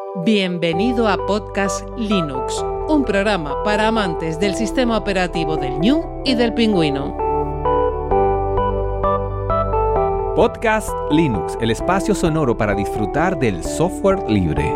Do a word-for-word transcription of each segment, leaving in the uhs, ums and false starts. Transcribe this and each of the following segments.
Bienvenido a Podcast Linux, un programa para amantes del sistema operativo del Gnu y del Pingüino. Podcast Linux, el espacio sonoro para disfrutar del software libre.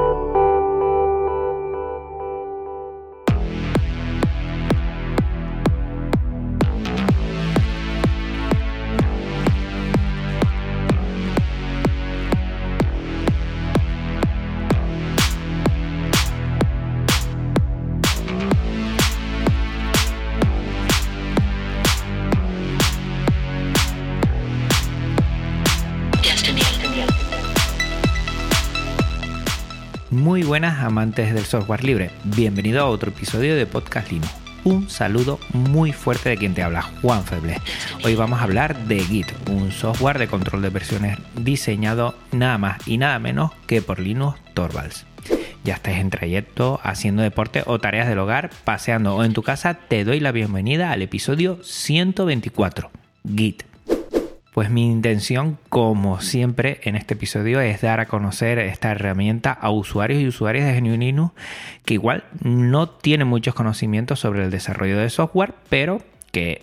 Muy buenas amantes del software libre, bienvenido a otro episodio de Podcast Linux. Un saludo muy fuerte de quien te habla, Juan Feble. Hoy vamos a hablar de Git, un software de control de versiones diseñado nada más y nada menos que por Linus Torvalds. Ya estés en trayecto, haciendo deporte o tareas del hogar, paseando o en tu casa, te doy la bienvenida al episodio ciento veinticuatro, Git. Pues mi intención, como siempre en este episodio, es dar a conocer esta herramienta a usuarios y usuarias de G N U Linux que igual no tienen muchos conocimientos sobre el desarrollo de software, pero que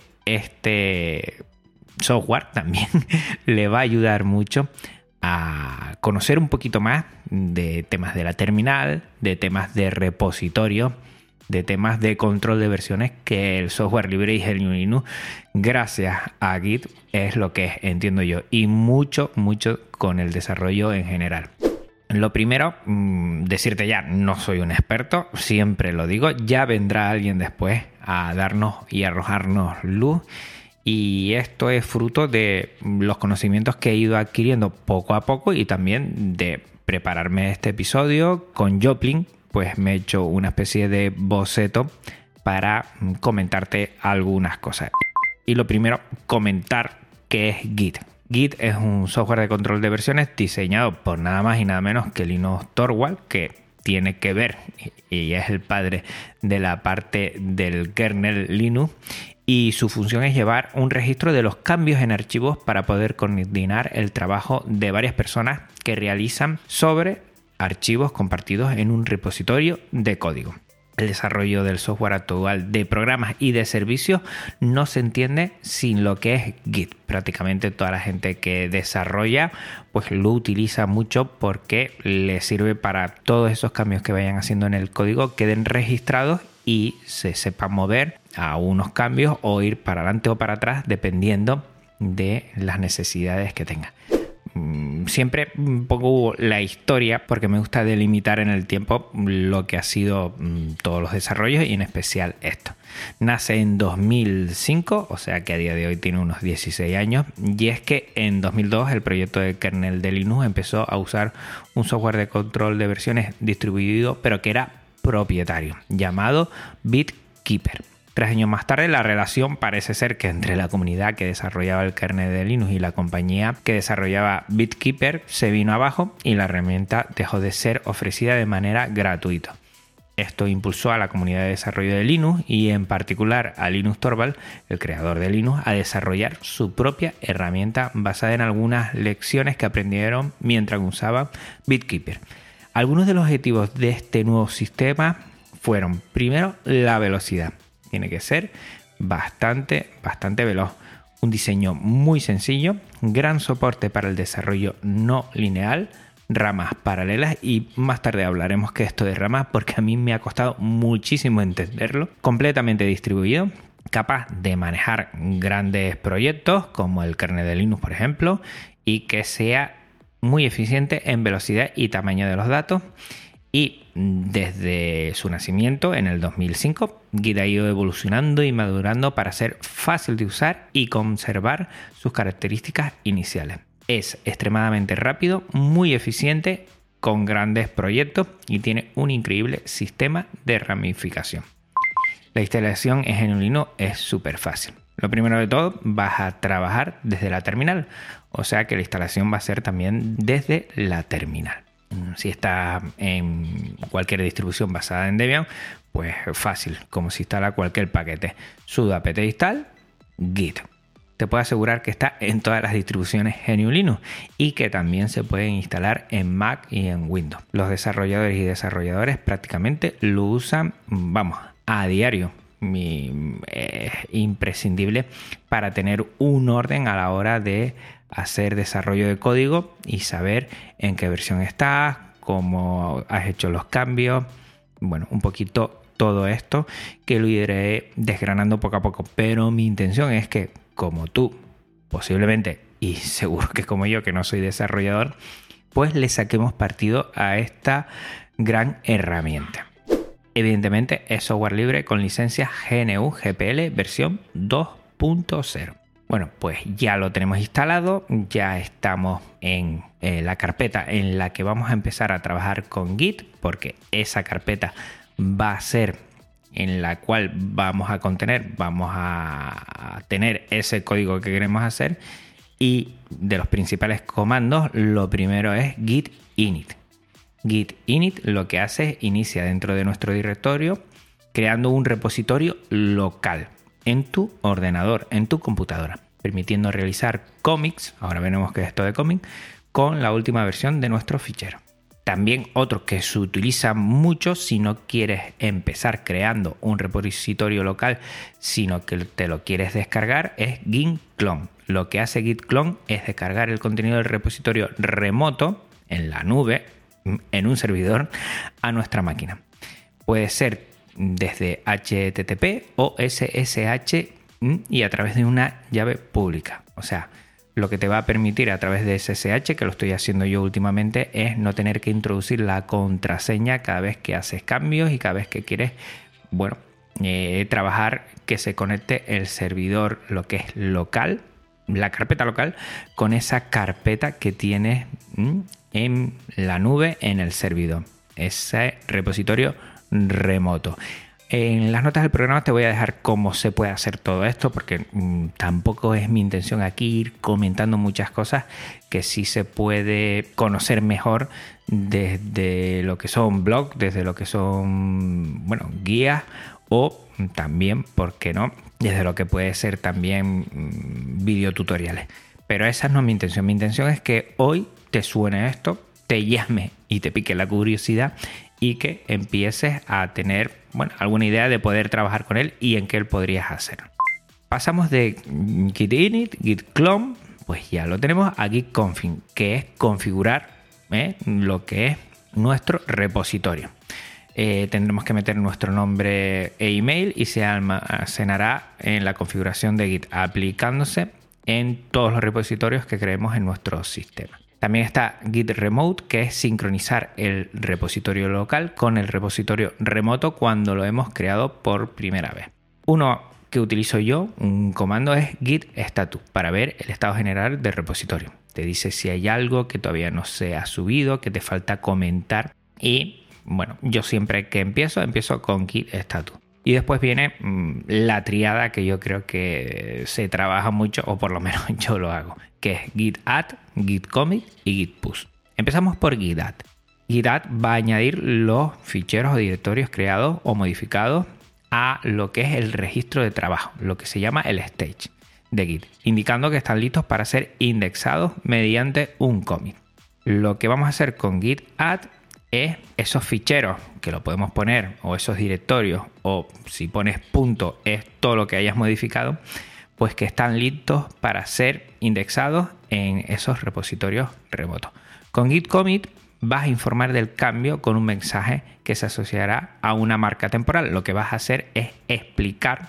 este software también le va a ayudar mucho a conocer un poquito más de temas de la terminal, de temas de repositorio, de temas de control de versiones, que el software libre y G N U Linux, gracias a Git, es lo que es, entiendo yo, y mucho, mucho con el desarrollo en general. Lo primero, decirte ya, no soy un experto, siempre lo digo, ya vendrá alguien después a darnos y arrojarnos luz, y esto es fruto de los conocimientos que he ido adquiriendo poco a poco y también de prepararme este episodio con Joplin. Pues me he hecho una especie de boceto para comentarte algunas cosas. Y lo primero, comentar qué es Git. Git es un software de control de versiones diseñado por nada más y nada menos que Linus Torvalds, que tiene que ver y es el padre de la parte del kernel Linux. Y su función es llevar un registro de los cambios en archivos para poder coordinar el trabajo de varias personas que realizan sobre archivos compartidos en un repositorio de código. El desarrollo del software actual de programas y de servicios no se entiende sin lo que es Git. Prácticamente toda la gente que desarrolla pues lo utiliza mucho porque le sirve para todos esos cambios que vayan haciendo en el código queden registrados y se sepa mover a unos cambios o ir para adelante o para atrás dependiendo de las necesidades que tenga. Siempre pongo la historia porque me gusta delimitar en el tiempo lo que ha sido todos los desarrollos y en especial esto. Nace en dos mil cinco, o sea que a día de hoy tiene unos dieciséis años, y es que en dos mil dos el proyecto de kernel de Linux empezó a usar un software de control de versiones distribuido pero que era propietario, llamado BitKeeper. Tres años más tarde, la relación parece ser que entre la comunidad que desarrollaba el kernel de Linux y la compañía que desarrollaba BitKeeper se vino abajo y la herramienta dejó de ser ofrecida de manera gratuita. Esto impulsó a la comunidad de desarrollo de Linux y en particular a Linus Torvalds, el creador de Linux, a desarrollar su propia herramienta basada en algunas lecciones que aprendieron mientras usaban BitKeeper. Algunos de los objetivos de este nuevo sistema fueron, primero, la velocidad. Tiene que ser bastante, bastante veloz. Un diseño muy sencillo, gran soporte para el desarrollo no lineal, ramas paralelas y más tarde hablaremos que esto de ramas porque a mí me ha costado muchísimo entenderlo. Completamente distribuido, capaz de manejar grandes proyectos como el kernel de Linux, por ejemplo, y que sea muy eficiente en velocidad y tamaño de los datos. Y desde su nacimiento en el dos mil cinco, Git ha ido evolucionando y madurando para ser fácil de usar y conservar sus características iniciales. Es extremadamente rápido, muy eficiente, con grandes proyectos y tiene un increíble sistema de ramificación. La instalación en G N U Linux es súper fácil. Lo primero de todo, vas a trabajar desde la terminal, o sea que la instalación va a ser también desde la terminal. Si está en cualquier distribución basada en Debian, pues fácil, como si instala cualquier paquete. Sudo apt install git. te puedo asegurar que está en todas las distribuciones G N U Linux y que también se pueden instalar en Mac y en Windows. Los desarrolladores y desarrolladores prácticamente lo usan, vamos, a diario. Mi, es imprescindible para tener un orden a la hora de hacer desarrollo de código y saber en qué versión estás, cómo has hecho los cambios, bueno, un poquito todo esto que lo iré desgranando poco a poco, pero mi intención es que como tú, posiblemente, y seguro que como yo, que no soy desarrollador, pues le saquemos partido a esta gran herramienta. Evidentemente es software libre con licencia G N U G P L versión dos punto cero. Bueno, pues ya lo tenemos instalado, ya estamos en eh, la carpeta en la que vamos a empezar a trabajar con Git, porque esa carpeta va a ser en la cual vamos a contener, vamos a, a tener ese código que queremos hacer. Y de los principales comandos, lo primero es git init. Git init lo que hace es inicia dentro de nuestro directorio creando un repositorio local en tu ordenador, en tu computadora, permitiendo realizar commits, ahora veremos qué es esto de commit, con la última versión de nuestro fichero. También otro que se utiliza mucho si no quieres empezar creando un repositorio local, sino que te lo quieres descargar, es git clone. Lo que hace git clone es descargar el contenido del repositorio remoto en la nube, en un servidor, a nuestra máquina. Puede ser desde H T T P o S S H y a través de una llave pública. O sea, lo que te va a permitir a través de S S H, que lo estoy haciendo yo últimamente, es no tener que introducir la contraseña cada vez que haces cambios y cada vez que quieres, bueno, eh, trabajar que se conecte el servidor, lo que es local, la carpeta local, con esa carpeta que tienes ¿m? en la nube, en el servidor, ese repositorio remoto. En las notas del programa te voy a dejar cómo se puede hacer todo esto, porque mmm, tampoco es mi intención aquí ir comentando muchas cosas que sí se puede conocer mejor desde lo que son blogs, desde lo que son, bueno, guías o también, ¿por qué no?, desde lo que puede ser también mmm, videotutoriales. Pero esa no es mi intención. Mi intención es que hoy te suene esto, te llame y te pique la curiosidad y que empieces a tener, bueno, alguna idea de poder trabajar con él y en qué él podrías hacer. Pasamos de git init, git clone, pues ya lo tenemos, a git config, que es configurar ¿eh? lo que es nuestro repositorio. Eh, tendremos que meter nuestro nombre e email y se almacenará en la configuración de Git, aplicándose en todos los repositorios que creemos en nuestro sistema. También está Git Remote, que es sincronizar el repositorio local con el repositorio remoto cuando lo hemos creado por primera vez. Uno que utilizo yo, un comando, es git status para ver el estado general del repositorio. Te dice si hay algo que todavía no se ha subido, que te falta comentar. Y bueno, yo siempre que empiezo, empiezo con git status. Y después viene mmm, la triada que yo creo que se trabaja mucho, o por lo menos yo lo hago, que es git add, git commit y git push. Empezamos por git add. Git add va a añadir los ficheros o directorios creados o modificados a lo que es el registro de trabajo, lo que se llama el stage de Git, indicando que están listos para ser indexados mediante un commit. Lo que vamos a hacer con git add es esos ficheros que lo podemos poner, o esos directorios, o si pones punto es todo lo que hayas modificado, pues que están listos para ser indexados en esos repositorios remotos. Con git commit vas a informar del cambio con un mensaje que se asociará a una marca temporal. Lo que vas a hacer es explicar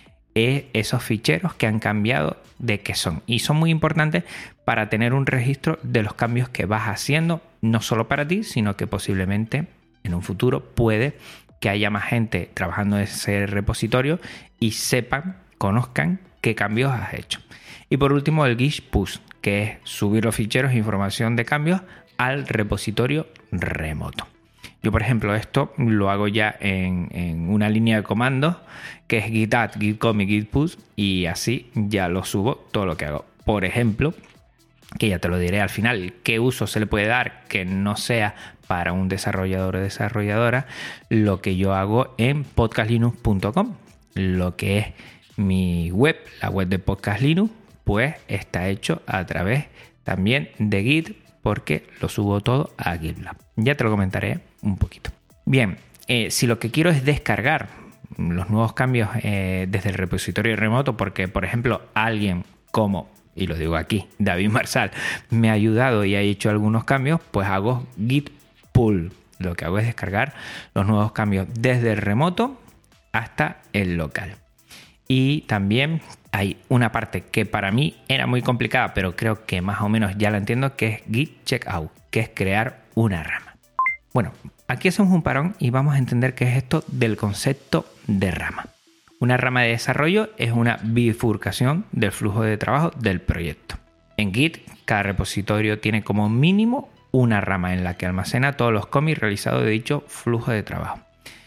esos ficheros que han cambiado, de qué son, y son muy importantes para tener un registro de los cambios que vas haciendo, no solo para ti, sino que posiblemente en un futuro puede que haya más gente trabajando en ese repositorio y sepan, conozcan qué cambios has hecho. Y por último, el git push, que es subir los ficheros e información de cambios al repositorio remoto. Yo, por ejemplo, esto lo hago ya en, en una línea de comandos que es git add, git commit, git push, y así ya lo subo todo lo que hago. Por ejemplo, que ya te lo diré al final, qué uso se le puede dar que no sea para un desarrollador o desarrolladora, lo que yo hago en podcast linux punto com, lo que es mi web, la web de Podcast Linux, pues está hecho a través también de Git, porque lo subo todo a GitLab. Ya te lo comentaré un poquito. Bien, eh, si lo que quiero es descargar los nuevos cambios eh, desde el repositorio remoto, porque por ejemplo alguien como, y lo digo aquí, David Marsal, me ha ayudado y ha hecho algunos cambios, pues hago git pull. Lo que hago es descargar los nuevos cambios desde el remoto hasta el local. Y también hay una parte que para mí era muy complicada, pero creo que más o menos ya la entiendo, que es git checkout, que es crear una rama. Bueno, aquí hacemos un parón y vamos a entender qué es esto del concepto de rama. Una rama de desarrollo es una bifurcación del flujo de trabajo del proyecto. En Git, cada repositorio tiene como mínimo una rama en la que almacena todos los commits realizados de dicho flujo de trabajo.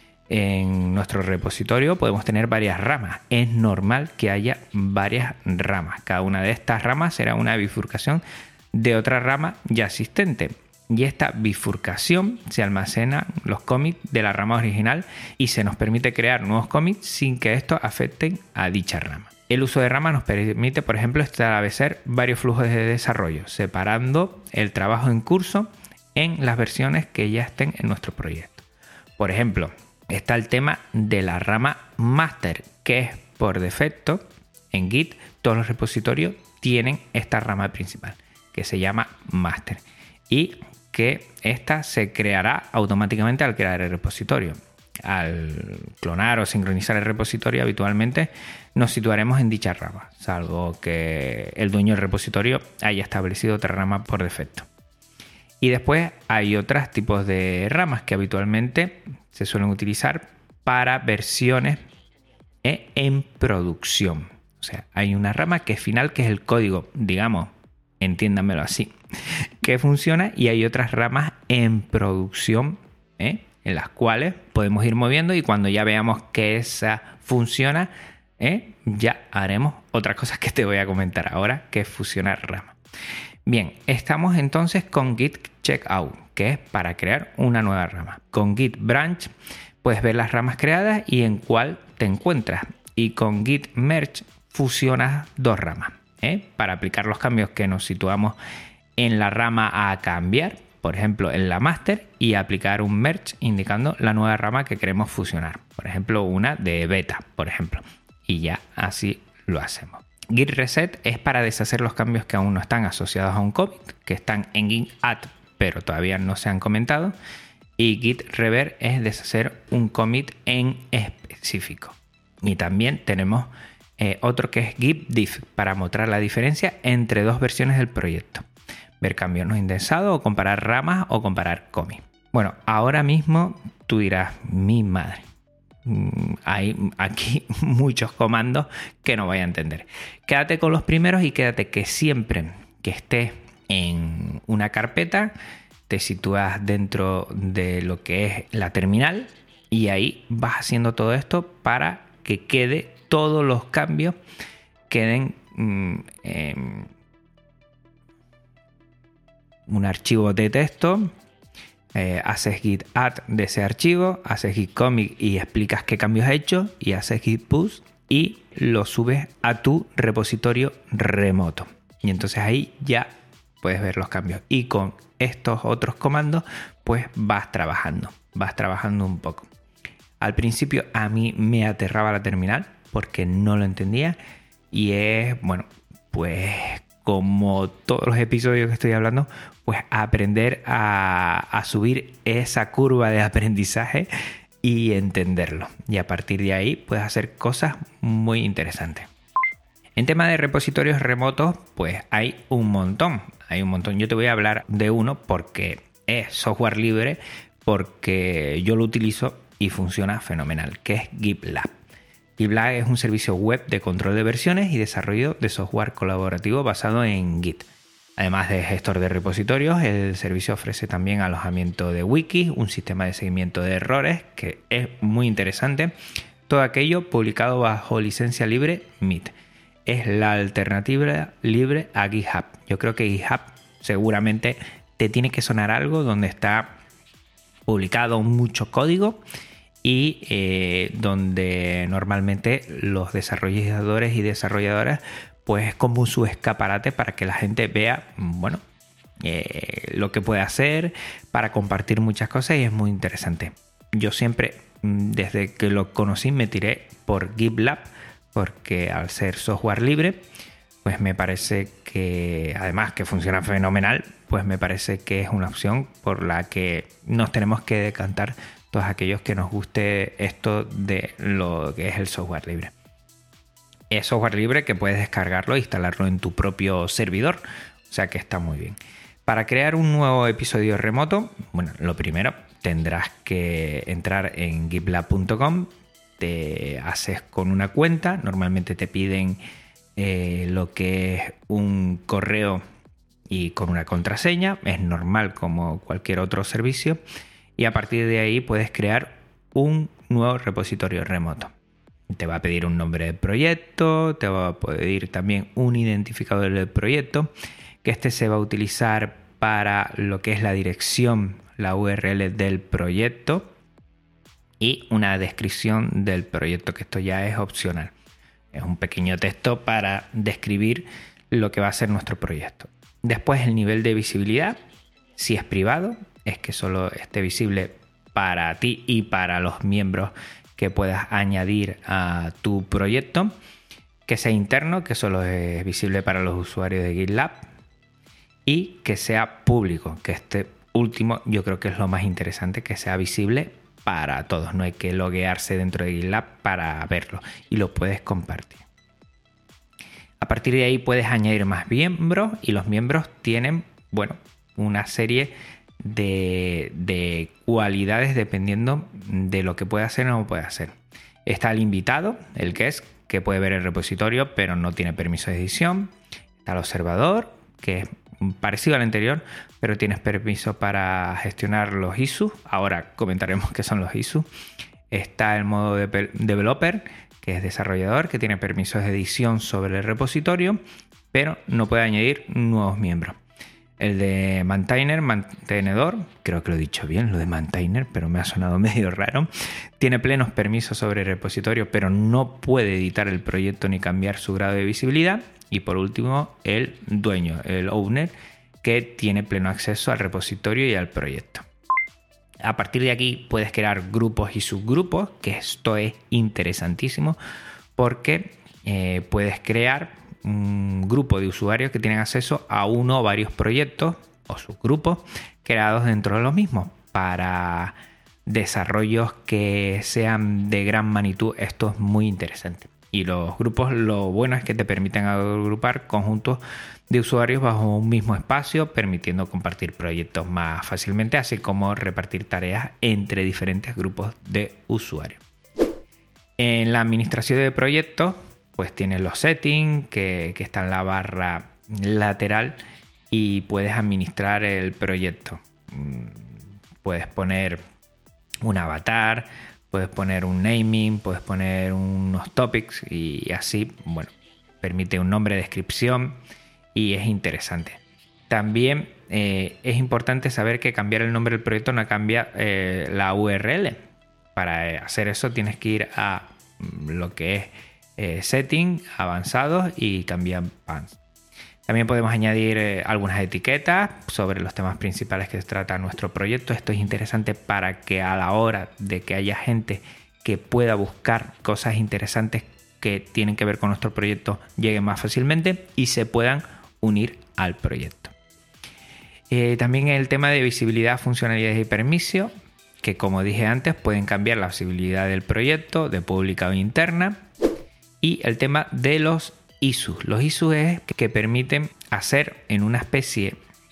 En nuestro repositorio podemos tener varias ramas. Es normal que haya varias ramas. Cada una de estas ramas será una bifurcación de otra rama ya existente. Y esta bifurcación se almacena los commits de la rama original y se nos permite crear nuevos commits sin que estos afecten a dicha rama. El uso de ramas nos permite, por ejemplo, establecer varios flujos de desarrollo, separando el trabajo en curso en las versiones que ya estén en nuestro proyecto. Por ejemplo, está el tema de la rama master, que es por defecto en Git, todos los repositorios tienen esta rama principal, que se llama master, y que esta se creará automáticamente al crear el repositorio. Al clonar o sincronizar el repositorio, habitualmente nos situaremos en dicha rama, salvo que el dueño del repositorio haya establecido otra rama por defecto. Y después hay otros tipos de ramas que habitualmente se suelen utilizar para versiones en producción. O sea, hay una rama que es final, que es el código, digamos, entiéndanmelo así, que funciona, y hay otras ramas en producción, ¿eh? en las cuales podemos ir moviendo, y cuando ya veamos que esa funciona, ¿eh? ya haremos otras cosas que te voy a comentar ahora, que es fusionar ramas. Bien, estamos entonces con git checkout, que es para crear una nueva rama. Con git branch puedes ver las ramas creadas y en cuál te encuentras. Y con git merge fusionas dos ramas, ¿eh? para aplicar los cambios que nos situamos en la rama a cambiar, por ejemplo en la master, y aplicar un merge indicando la nueva rama que queremos fusionar, por ejemplo una de beta, por ejemplo, y ya así lo hacemos. Git reset es para deshacer los cambios que aún no están asociados a un commit, que están en git add pero todavía no se han comentado, y git revert es deshacer un commit en específico. Y también tenemos eh, otro que es git diff, para mostrar la diferencia entre dos versiones del proyecto, ver cambios no indexados, o comparar ramas, o comparar commits. Bueno, ahora mismo tú dirás, mi madre, hay aquí muchos comandos que no voy a entender. Quédate con los primeros y quédate que siempre que estés en una carpeta te sitúas dentro de lo que es la terminal, y ahí vas haciendo todo esto para que quede todos los cambios queden mmm, en un archivo de texto. Eh, haces git add de ese archivo, haces git commit y explicas qué cambios has hecho, y haces git push y lo subes a tu repositorio remoto, y entonces ahí ya puedes ver los cambios, y con estos otros comandos pues vas trabajando vas trabajando un poco. Al principio a mí me aterraba la terminal porque no lo entendía, y es bueno pues como todos los episodios que estoy hablando, pues aprender a, a subir esa curva de aprendizaje y entenderlo. Y a partir de ahí puedes hacer cosas muy interesantes. En tema de repositorios remotos, pues hay un montón. Hay un montón. Yo te voy a hablar de uno porque es software libre, porque yo lo utilizo y funciona fenomenal, que es GitLab. GitLab es un servicio web de control de versiones y desarrollo de software colaborativo basado en Git. Además de gestor de repositorios, el servicio ofrece también alojamiento de wikis, un sistema de seguimiento de errores que es muy interesante. Todo aquello publicado bajo licencia libre M I T. Es la alternativa libre a GitHub. Yo creo que GitHub seguramente te tiene que sonar algo donde está publicado mucho código, y eh, donde normalmente los desarrolladores y desarrolladoras pues es como su escaparate para que la gente vea, bueno, eh, lo que puede hacer para compartir muchas cosas, y es muy interesante. Yo siempre, desde que lo conocí, me tiré por GitLab, porque al ser software libre, pues me parece que, además que funciona fenomenal, pues me parece que es una opción por la que nos tenemos que decantar todos aquellos que nos guste esto de lo que es el software libre. Es software libre que puedes descargarlo e instalarlo en tu propio servidor, o sea que está muy bien. Para crear un nuevo episodio remoto, bueno, lo primero tendrás que entrar en gitlab punto com, te haces con una cuenta, normalmente te piden eh, lo que es un correo y con una contraseña, es normal como cualquier otro servicio, y a partir de ahí puedes crear un nuevo repositorio remoto. Te va a pedir un nombre de proyecto, te va a pedir también un identificador del proyecto, que este se va a utilizar para lo que es la dirección, la U R L del proyecto, y una descripción del proyecto, que esto ya es opcional. Es un pequeño texto para describir lo que va a ser nuestro proyecto. Después, el nivel de visibilidad, si es privado, es que solo esté visible para ti y para los miembros que puedas añadir a tu proyecto. Que sea interno, que solo es visible para los usuarios de GitLab. Y que sea público, que este último yo creo que es lo más interesante, que sea visible para todos. No hay que loguearse dentro de GitLab para verlo, y lo puedes compartir. A partir de ahí puedes añadir más miembros, y los miembros tienen, bueno, una serie de, de cualidades dependiendo de lo que puede hacer o no puede hacer. Está el invitado, el guest, que puede ver el repositorio pero no tiene permiso de edición. Está el observador, que es parecido al anterior, pero tienes permiso para gestionar los issues. Ahora comentaremos qué son los issues. Está el modo de developer, que es desarrollador, que tiene permisos de edición sobre el repositorio, pero no puede añadir nuevos miembros. El de maintainer, mantenedor, creo que lo he dicho bien, lo de maintainer, pero me ha sonado medio raro. Tiene plenos permisos sobre el repositorio, pero no puede editar el proyecto ni cambiar su grado de visibilidad. Y por último, el dueño, el owner, que tiene pleno acceso al repositorio y al proyecto. A partir de aquí puedes crear grupos y subgrupos, que esto es interesantísimo porque eh, puedes crear un grupo de usuarios que tienen acceso a uno o varios proyectos o subgrupos creados dentro de los mismos para desarrollos que sean de gran magnitud. Esto es muy interesante. Y los grupos, lo bueno es que te permiten agrupar conjuntos de usuarios bajo un mismo espacio, permitiendo compartir proyectos más fácilmente, así como repartir tareas entre diferentes grupos de usuarios. En la administración de proyectos, pues tienes los settings, que, que está en la barra lateral, y puedes administrar el proyecto. Puedes poner un avatar, puedes poner un naming, puedes poner unos topics, y así, bueno, permite un nombre, descripción, y es interesante. También eh, es importante saber que cambiar el nombre del proyecto no cambia eh, la U R L. Para hacer eso tienes que ir a lo que es eh, setting, avanzados, y cambiar pans. También podemos añadir eh, algunas etiquetas sobre los temas principales que trata nuestro proyecto. Esto es interesante para que a la hora de que haya gente que pueda buscar cosas interesantes que tienen que ver con nuestro proyecto, lleguen más fácilmente y se puedan unir al proyecto. Eh, también el tema de visibilidad, funcionalidades y permiso, que como dije antes pueden cambiar la visibilidad del proyecto de pública o interna. Y el tema de los issues. Los issues es que permiten hacer en una especie,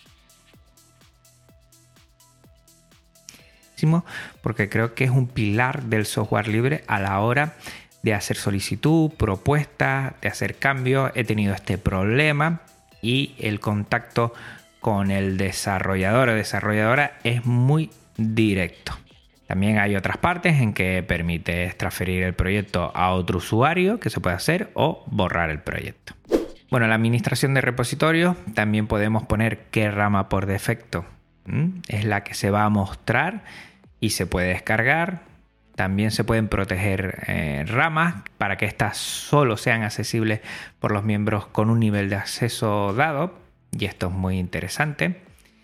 porque creo que es un pilar del software libre a la hora de hacer solicitud, propuestas, de hacer cambios. He tenido este problema, y el contacto con el desarrollador o desarrolladora es muy directo. También hay otras partes en que permites transferir el proyecto a otro usuario, que se puede hacer, o borrar el proyecto. Bueno, la administración de repositorios, también podemos poner qué rama por defecto ¿m? es la que se va a mostrar y se puede descargar. También se pueden proteger eh, ramas para que éstas solo sean accesibles por los miembros con un nivel de acceso dado. Y esto es muy interesante.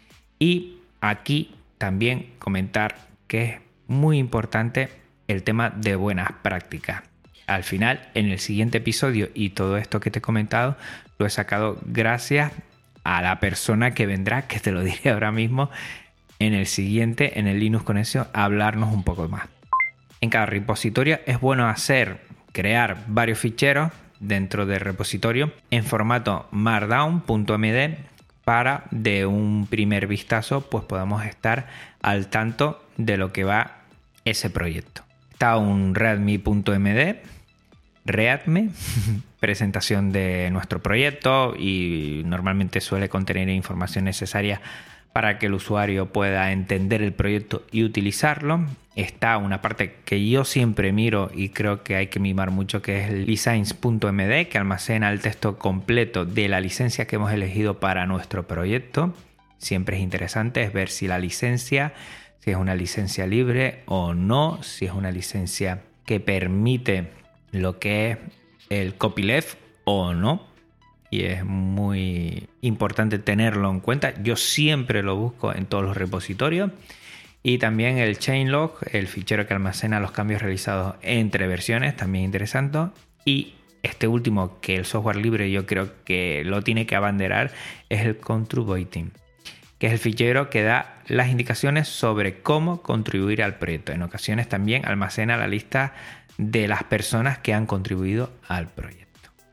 Y aquí también comentar que es muy importante el tema de buenas prácticas. Al final, en el siguiente episodio, y todo esto que te he comentado, lo he sacado gracias a la persona que vendrá, que te lo diré ahora mismo, en el siguiente, en el Linux Conexión, a hablarnos un poco más. En cada repositorio es bueno hacer, crear varios ficheros dentro del repositorio en formato markdown.md para de un primer vistazo pues podamos estar al tanto de lo que va ese proyecto. Está un readme.md, readme, presentación de nuestro proyecto, y normalmente suele contener información necesaria para que el usuario pueda entender el proyecto y utilizarlo. Está una parte que yo siempre miro y creo que hay que mimar mucho, que es el license.md, que almacena el texto completo de la licencia que hemos elegido para nuestro proyecto. Siempre es interesante es ver si la licencia, si es una licencia libre o no, si es una licencia que permite lo que es el copyleft o no. Y es muy importante tenerlo en cuenta. Yo siempre lo busco en todos los repositorios. Y también el changelog, el fichero que almacena los cambios realizados entre versiones, también interesante. Y este último, que el software libre yo creo que lo tiene que abanderar, es el contributing, que es el fichero que da las indicaciones sobre cómo contribuir al proyecto. En ocasiones también almacena la lista de las personas que han contribuido al proyecto.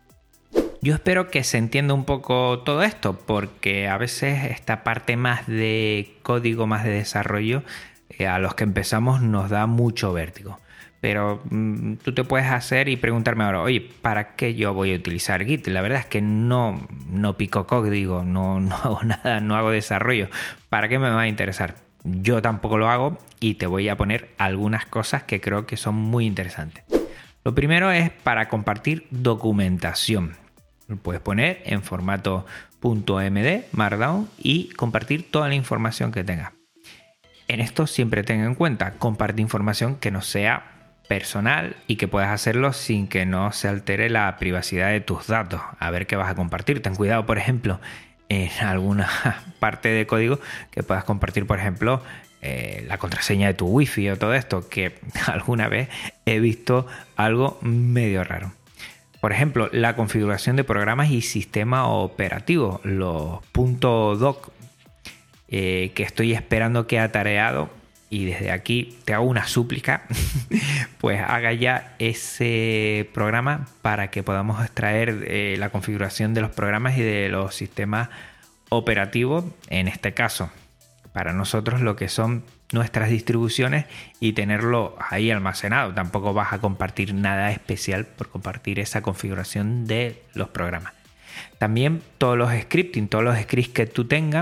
Yo espero que se entienda un poco todo esto, porque a veces esta parte más de código, más de desarrollo, eh, a los que empezamos nos da mucho vértigo. Pero mmm, tú te puedes hacer y preguntarme ahora, oye, ¿para qué yo voy a utilizar Git? La verdad es que no, no pico código, no, no hago nada, no hago desarrollo. ¿Para qué me va a interesar? Yo tampoco lo hago y te voy a poner algunas cosas que creo que son muy interesantes. Lo primero es para compartir documentación. Lo puedes poner en formato .md, Markdown, y compartir toda la información que tengas. En esto siempre ten en cuenta, comparte información que no sea personal y que puedas hacerlo sin que no se altere la privacidad de tus datos. A ver qué vas a compartir. Ten cuidado, por ejemplo, en alguna parte de código que puedas compartir, por ejemplo, eh, la contraseña de tu wifi o todo esto, que alguna vez he visto algo medio raro. Por ejemplo, la configuración de programas y sistema operativo, los .doc, eh, que estoy esperando que ha tareado, y desde aquí te hago una súplica, pues haga ya ese programa para que podamos extraer eh, la configuración de los programas y de los sistemas operativos, en este caso, para nosotros lo que son nuestras distribuciones, y tenerlo ahí almacenado. Tampoco vas a compartir nada especial por compartir esa configuración de los programas. También todos los scripting, todos los scripts que tú tengas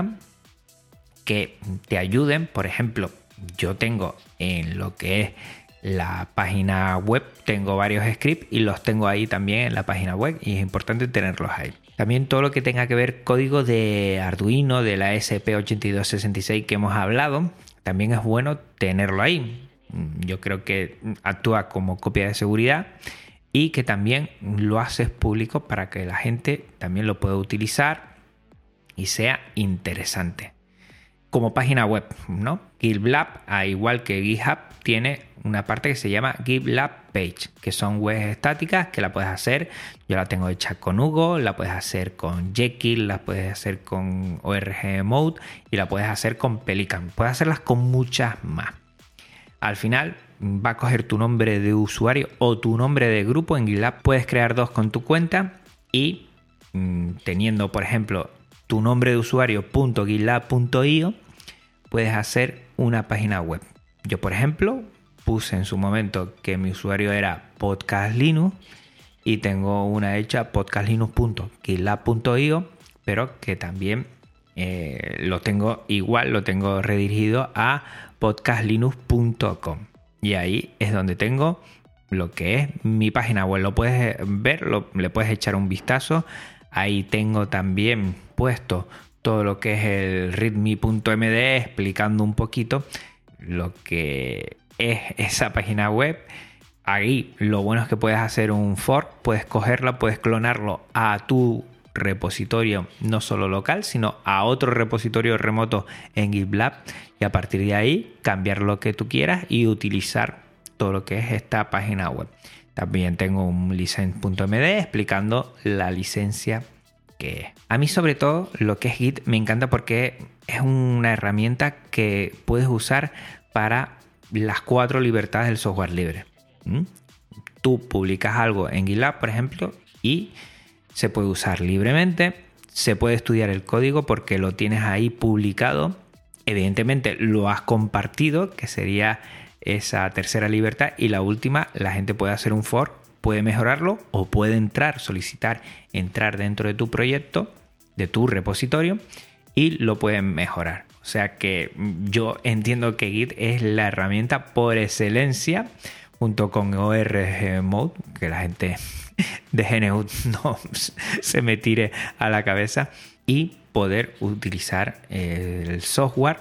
que te ayuden. Por ejemplo, yo tengo en lo que es la página web, tengo varios scripts y los tengo ahí también en la página web, y es importante tenerlos ahí. También todo lo que tenga que ver código de Arduino, de la E S P ochenta y dos sesenta y seis que hemos hablado, también es bueno tenerlo ahí. Yo creo que actúa como copia de seguridad y que también lo haces público para que la gente también lo pueda utilizar y sea interesante. Como página web, ¿no? GitLab, al igual que GitHub, tiene una parte que se llama GitLab Page, que son webs estáticas que la puedes hacer. Yo la tengo hecha con Hugo, la puedes hacer con Jekyll, la puedes hacer con org mode y la puedes hacer con Pelican. Puedes hacerlas con muchas más. Al final va a coger tu nombre de usuario o tu nombre de grupo en GitLab. Puedes crear dos con tu cuenta y mmm, teniendo, por ejemplo, tu nombre de usuario .gitlab punto io, puedes hacer una página web. Yo, por ejemplo, puse en su momento que mi usuario era Podcast Linux y tengo una hecha podcastlinux punto gitlab punto io, pero que también eh, lo tengo igual, lo tengo redirigido a podcastlinux punto com, y ahí es donde tengo lo que es mi página web. Lo puedes ver, lo, le puedes echar un vistazo. Ahí tengo también puesto todo lo que es el readme punto m d explicando un poquito lo que es esa página web. Ahí lo bueno es que puedes hacer un fork, puedes cogerlo, puedes clonarlo a tu repositorio no solo local, sino a otro repositorio remoto en GitLab, y a partir de ahí cambiar lo que tú quieras y utilizar todo lo que es esta página web. También tengo un license punto m d explicando la licencia que es. A mí sobre todo lo que es Git me encanta porque es una herramienta que puedes usar para las cuatro libertades del software libre. ¿Mm? Tú publicas algo en GitLab, por ejemplo, y se puede usar libremente, se puede estudiar el código porque lo tienes ahí publicado. Evidentemente lo has compartido, que sería esa tercera libertad, y la última, la gente puede hacer un fork, puede mejorarlo o puede entrar, solicitar entrar dentro de tu proyecto, de tu repositorio, y lo pueden mejorar. O sea que yo entiendo que Git es la herramienta por excelencia, junto con O R G Mode, que la gente de G N U no se me tire a la cabeza, y poder utilizar el software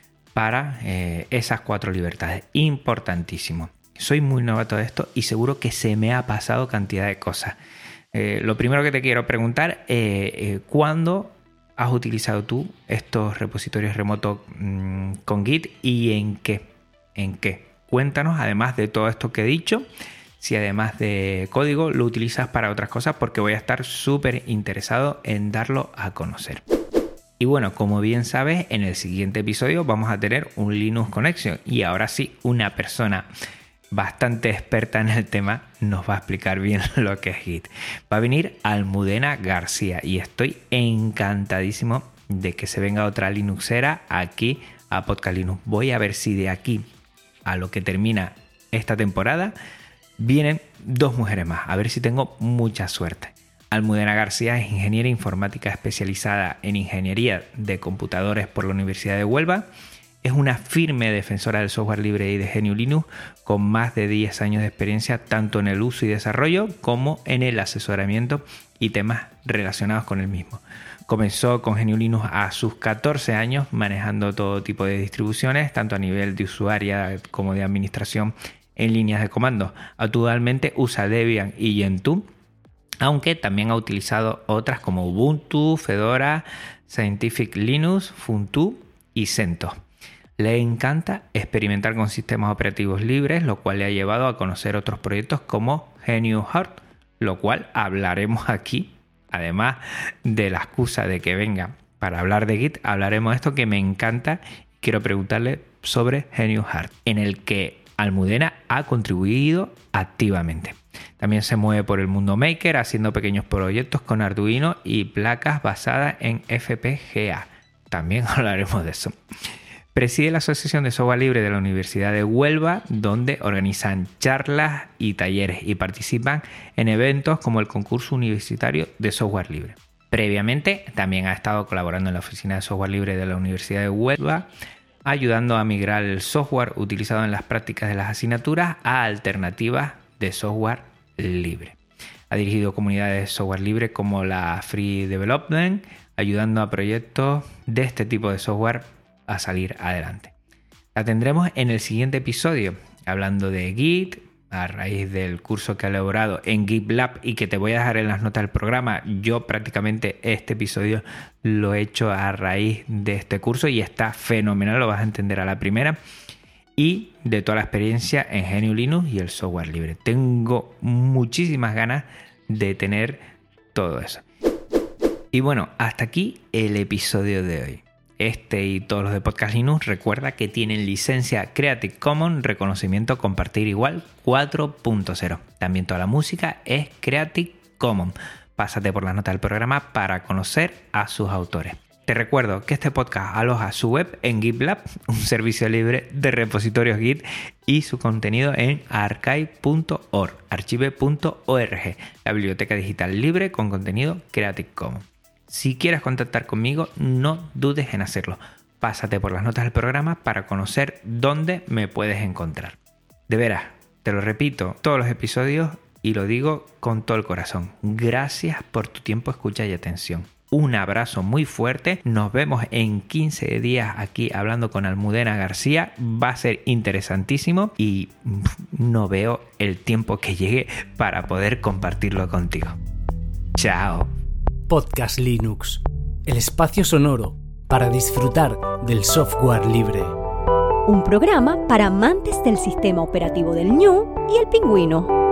para eh, esas cuatro libertades. Importantísimo. Soy muy novato de esto y seguro que se me ha pasado cantidad de cosas. Eh, lo primero que te quiero preguntar, eh, eh, ¿cuándo has utilizado tú estos repositorios remotos mmm, con Git y en qué? ¿En qué? Cuéntanos, además de todo esto que he dicho, si además de código lo utilizas para otras cosas, porque voy a estar súper interesado en darlo a conocer. Y bueno, como bien sabes, en el siguiente episodio vamos a tener un Linux Connection, y ahora sí, una persona bastante experta en el tema nos va a explicar bien lo que es Git. Va a venir Almudena García y estoy encantadísimo de que se venga otra Linuxera aquí a Podcast Linux. Voy a ver si de aquí a lo que termina esta temporada vienen dos mujeres más, a ver si tengo mucha suerte. Almudena García es ingeniera informática especializada en ingeniería de computadores por la Universidad de Huelva. Es una firme defensora del software libre y de G N U Linux, con más de diez años de experiencia tanto en el uso y desarrollo como en el asesoramiento y temas relacionados con el mismo. Comenzó con G N U Linux a sus catorce años, manejando todo tipo de distribuciones, tanto a nivel de usuaria como de administración en líneas de comando. Actualmente usa Debian y Gentoo, aunque también ha utilizado otras como Ubuntu, Fedora, Scientific Linux, Funtoo y CentOS. Le encanta experimentar con sistemas operativos libres, lo cual le ha llevado a conocer otros proyectos como G N U Heart, lo cual hablaremos aquí. Además de la excusa de que venga para hablar de Git, hablaremos de esto que me encanta. Quiero preguntarle sobre G N U Heart, en el que Almudena ha contribuido activamente. También se mueve por el mundo maker, haciendo pequeños proyectos con Arduino y placas basadas en F P G A. También hablaremos de eso. Preside la Asociación de Software Libre de la Universidad de Huelva, donde organizan charlas y talleres y participan en eventos como el concurso universitario de software libre. Previamente también ha estado colaborando en la Oficina de Software Libre de la Universidad de Huelva, ayudando a migrar el software utilizado en las prácticas de las asignaturas a alternativas de software libre. Ha dirigido comunidades de software libre como la Free Development, ayudando a proyectos de este tipo de software a salir adelante. La tendremos en el siguiente episodio, hablando de Git, a raíz del curso que ha elaborado en GitLab y que te voy a dejar en las notas del programa. Yo prácticamente este episodio lo he hecho a raíz de este curso y está fenomenal, lo vas a entender a la primera. Y de toda la experiencia en G N U Linux y el software libre. Tengo muchísimas ganas de tener todo eso. Y bueno, hasta aquí el episodio de hoy. Este y todos los de Podcast Linux, recuerda que tienen licencia Creative Commons, reconocimiento compartir igual cuatro punto cero. También toda la música es Creative Commons. Pásate por las notas del programa para conocer a sus autores. Te recuerdo que este podcast aloja su web en GitLab, un servicio libre de repositorios Git, y su contenido en archive punto org, archive punto org, la biblioteca digital libre con contenido Creative Commons. Si quieres contactar conmigo, no dudes en hacerlo. Pásate por las notas del programa para conocer dónde me puedes encontrar. De veras, te lo repito, todos los episodios, y lo digo con todo el corazón. Gracias por tu tiempo, escucha y atención. Un abrazo muy fuerte. Nos vemos en quince días aquí hablando con Almudena García. Va a ser interesantísimo y no veo el tiempo que llegue para poder compartirlo contigo. Chao. Podcast Linux, el espacio sonoro para disfrutar del software libre. Un programa para amantes del sistema operativo del ñu y el pingüino.